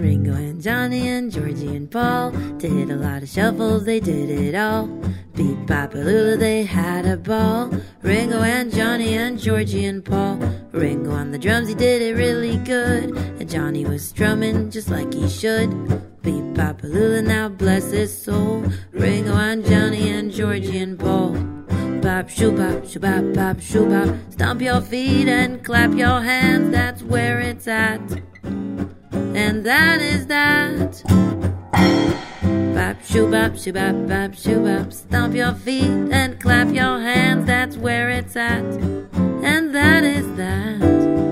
Ringo and Johnny and Georgie and Paul did a lot of shuffles, they did it all. Beep, bop, a lula, they had a ball. Ringo and Johnny and Georgie and Paul. Ringo on the drums, he did it really good, and Johnny was strumming just like he should. Beep, bop, a lula, now bless his soul. Ringo and Johnny and Georgie and Paul. Bop, shoo, bop, shoo, bop, bop, shoo, bop. Stomp your feet and clap your hands, that's where it's at. And that is that. Bop, shoo, bop, shoo, bop, bop, shoo, bop. Stomp your feet and clap your hands, that's where it's at. And that is that.